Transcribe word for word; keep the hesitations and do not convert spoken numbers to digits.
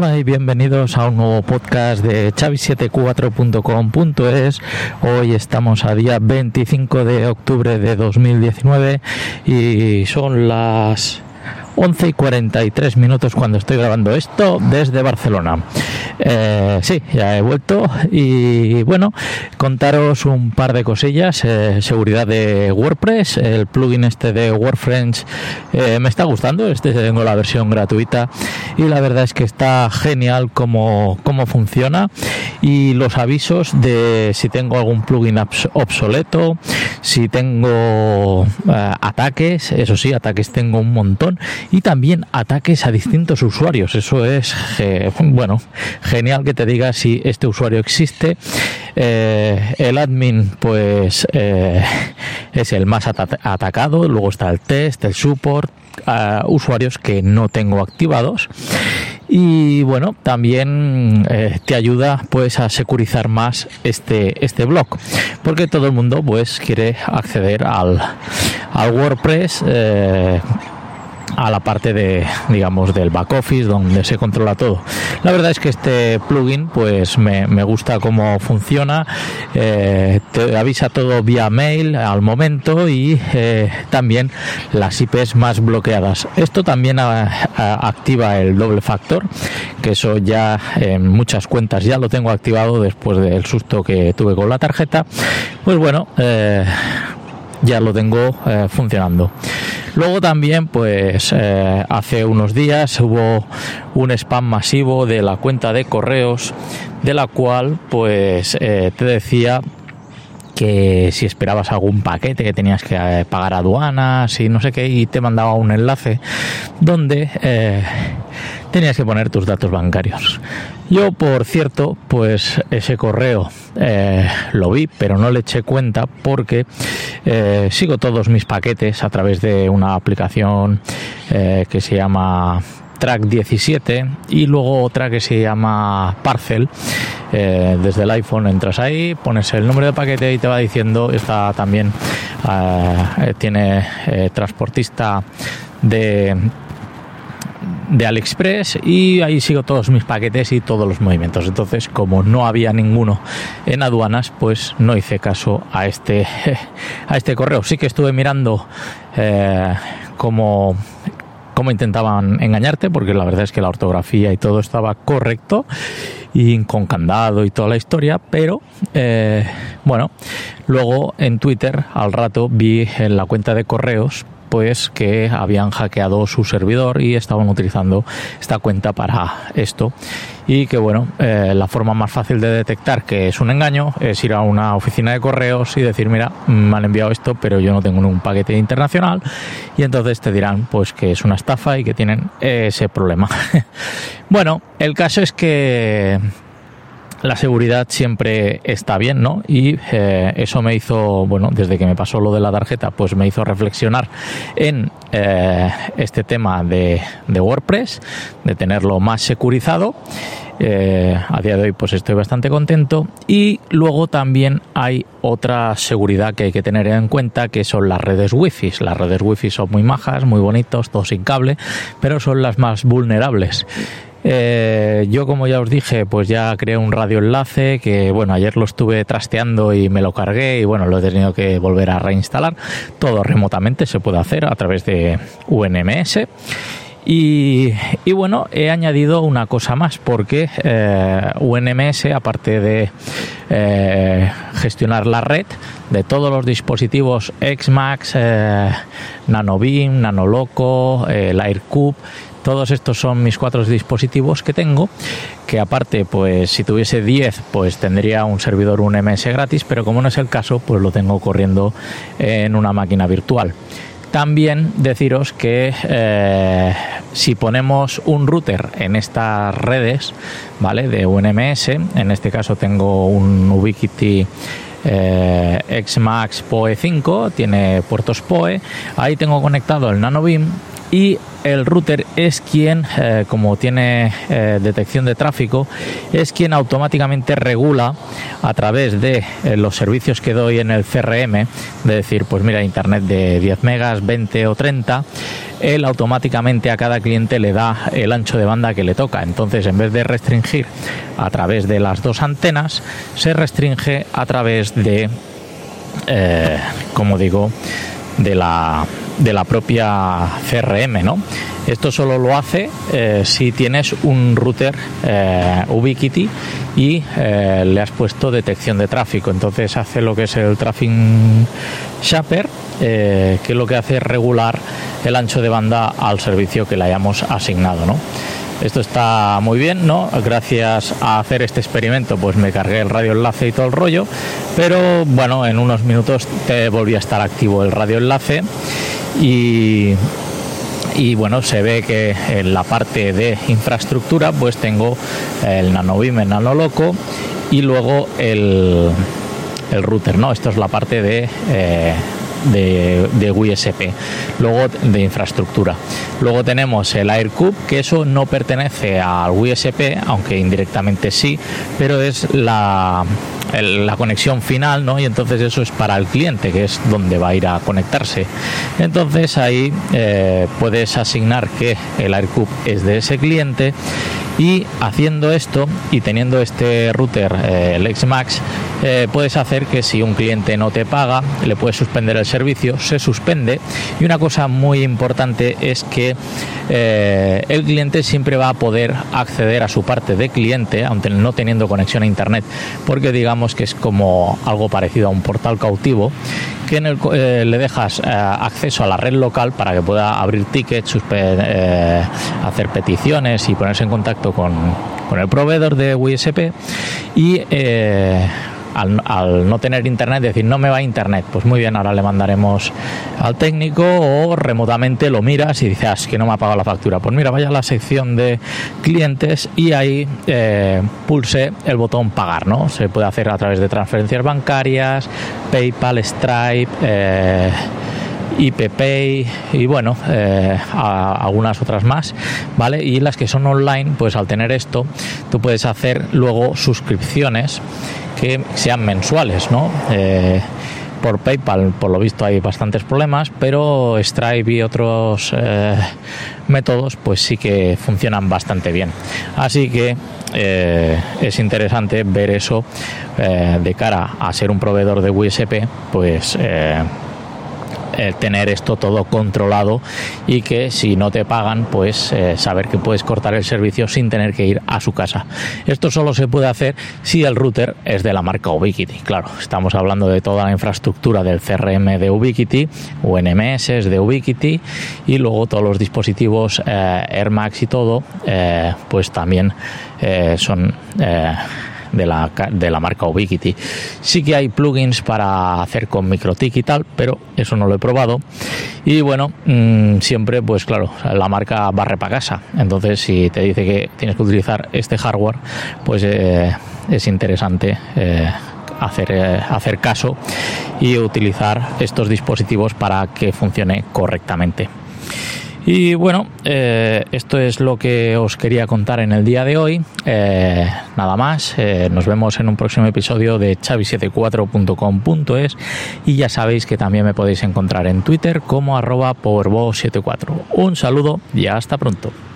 Hola y bienvenidos a un nuevo podcast de Xavi setenta y cuatro punto com punto es. Hoy estamos a día veinticinco de octubre de dos mil diecinueve y son las once y cuarenta y tres minutos cuando estoy grabando esto desde Barcelona. Eh, sí, ya he vuelto y bueno, contaros un par de cosillas. Eh, seguridad de WordPress, el plugin este de WordFriends eh, me está gustando. Este tengo la versión gratuita y la verdad es que está genial cómo, cómo funciona, y los avisos de si tengo algún plugin obs- obsoleto, si tengo eh, ataques, eso sí, ataques tengo un montón, y también ataques a distintos usuarios. Eso es eh, bueno, genial que te diga si este usuario existe. Eh, el admin pues eh, es el más at- atacado, luego está el test, el support, uh, usuarios que no tengo activados. Y bueno, también eh, te ayuda pues a securizar más este este blog, porque todo el mundo pues quiere acceder al, al WordPress, eh, a la parte de, digamos, del back office donde se controla todo. La verdad es que este plugin pues me, me gusta cómo funciona. Eh, te avisa todo vía mail al momento y eh, también las I Pes más bloqueadas. Esto también a, a, activa el doble factor, que eso ya en muchas cuentas ya lo tengo activado después del susto que tuve con la tarjeta. Pues bueno, eh, ya lo tengo eh, funcionando. Luego también pues eh, hace unos días hubo un spam masivo de la cuenta de correos, de la cual pues eh, te decía que si esperabas algún paquete que tenías que eh, pagar aduanas y no sé qué, y te mandaba un enlace donde eh, tenías que poner tus datos bancarios. Yo, por cierto, pues ese correo eh, lo vi, pero no le eché cuenta porque eh, sigo todos mis paquetes a través de una aplicación eh, que se llama Track diecisiete y luego otra que se llama Parcel. Eh, desde el iPhone entras ahí, pones el número de paquete y te va diciendo. Está también eh, tiene eh, transportista de de AliExpress, y ahí sigo todos mis paquetes y todos los movimientos. Entonces, como no había ninguno en aduanas, pues no hice caso a este a este correo. Sí que estuve mirando eh, cómo cómo intentaban engañarte, porque la verdad es que la ortografía y todo estaba correcto y con candado y toda la historia, pero eh, bueno, luego en Twitter al rato vi en la cuenta de correos pues que habían hackeado su servidor y estaban utilizando esta cuenta para esto, y que bueno, eh, la forma más fácil de detectar que es un engaño es ir a una oficina de correos y decir: mira, me han enviado esto, pero yo no tengo ningún paquete internacional, y entonces te dirán pues que es una estafa y que tienen ese problema. Bueno, el caso es que la seguridad siempre está bien, ¿no? Y eh, eso me hizo, bueno, desde que me pasó lo de la tarjeta, pues me hizo reflexionar en eh, este tema de, de WordPress, de tenerlo más securizado. Eh, a día de hoy pues estoy bastante contento. Y luego también hay otra seguridad que hay que tener en cuenta, que son las redes wifi. Las redes wifi son muy majas, muy bonitos, todo sin cable, pero son las más vulnerables. Eh, yo, como ya os dije, pues ya creé un radioenlace que, bueno, ayer lo estuve trasteando y me lo cargué, y bueno, lo he tenido que volver a reinstalar. Todo remotamente se puede hacer a través de U N M S. Y, y bueno, he añadido una cosa más, porque eh, U N M S, aparte de eh, gestionar la red de todos los dispositivos Xmax, eh, NanoBeam, NanoLoco, eh, el AirCube, todos estos son mis cuatro dispositivos que tengo, que aparte, pues si tuviese diez, pues tendría un servidor U N M S gratis, pero como no es el caso, pues lo tengo corriendo en una máquina virtual. También deciros que eh, si ponemos un router en estas redes, ¿vale?, de U N M S, en este caso tengo un Ubiquiti eh, Xmax P O E cinco, tiene puertos P O E, ahí tengo conectado el NanoBeam, y el router es quien, eh, como tiene eh, detección de tráfico, es quien automáticamente regula a través de eh, los servicios que doy en el C R M, de decir, pues mira, internet de diez megas, veinte o treinta, él automáticamente a cada cliente le da el ancho de banda que le toca. Entonces, en vez de restringir a través de las dos antenas, se restringe a través de, eh, como digo, de la, de la propia C R M, ¿no? Esto solo lo hace eh, si tienes un router eh, Ubiquiti y eh, le has puesto detección de tráfico. Entonces hace lo que es el Traffic Shaper, eh, que lo que hace es regular el ancho de banda al servicio que le hayamos asignado, ¿no? Esto está muy bien, ¿no? Gracias a hacer este experimento, pues me cargué el radioenlace y todo el rollo, pero bueno, en unos minutos te volvía a estar activo el radioenlace y... y bueno, se ve que en la parte de infraestructura pues tengo el NanoBeam, el NanoLoco y luego el, el router, ¿no? Esto es la parte de... Eh, de, de U S P, luego de infraestructura. Luego tenemos el AirCube, que eso no pertenece al U S P, aunque indirectamente sí, pero es la, el, la conexión final, ¿no? Y entonces eso es para el cliente, que es donde va a ir a conectarse. Entonces ahí eh, puedes asignar que el AirCube es de ese cliente, y haciendo esto y teniendo este router, eh, el X-Max, eh, puedes hacer que si un cliente no te paga, le puedes suspender el servicio, se suspende. Y una cosa muy importante es que eh, el cliente siempre va a poder acceder a su parte de cliente, aunque no teniendo conexión a internet, porque digamos que es como algo parecido a un portal cautivo, que en el, eh, le dejas eh, acceso a la red local para que pueda abrir tickets, eh, hacer peticiones y ponerse en contacto con, con el proveedor de U S P. Y eh, al, al no tener internet, decir, no me va a internet, pues muy bien, ahora le mandaremos al técnico, o remotamente lo miras y dices, ah, es que no me ha pagado la factura. Pues mira, vaya a la sección de clientes y ahí eh, pulse el botón pagar, ¿no? Se puede hacer a través de transferencias bancarias, PayPal, Stripe, eh, I P Pay y bueno, eh, a, algunas otras más, ¿vale? Y las que son online, pues al tener esto, tú puedes hacer luego suscripciones que sean mensuales, ¿no? Eh, por PayPal, por lo visto, hay bastantes problemas, pero Stripe y otros eh, métodos, pues sí que funcionan bastante bien. Así que eh, es interesante ver eso eh, de cara a ser un proveedor de U S P, pues eh, Eh, tener esto todo controlado, y que si no te pagan, pues eh, saber que puedes cortar el servicio sin tener que ir a su casa. Esto solo se puede hacer si el router es de la marca Ubiquiti. Claro, estamos hablando de toda la infraestructura del C R M de Ubiquiti, U N M S de Ubiquiti, y luego todos los dispositivos eh, AirMax y todo, eh, pues también eh, son eh, de la, de la marca Ubiquiti. Sí que hay plugins para hacer con MikroTik y tal, pero eso no lo he probado. Y bueno, mmm, siempre, pues claro, la marca barre para casa. Entonces, si te dice que tienes que utilizar este hardware, pues eh, es interesante eh, hacer, eh, hacer caso y utilizar estos dispositivos para que funcione correctamente. Y bueno, eh, esto es lo que os quería contar en el día de hoy. Eh, nada más, eh, nos vemos en un próximo episodio de Chavi setenta y cuatro punto com punto es, y ya sabéis que también me podéis encontrar en Twitter como arroba powerbo setenta y cuatro. Un saludo y hasta pronto.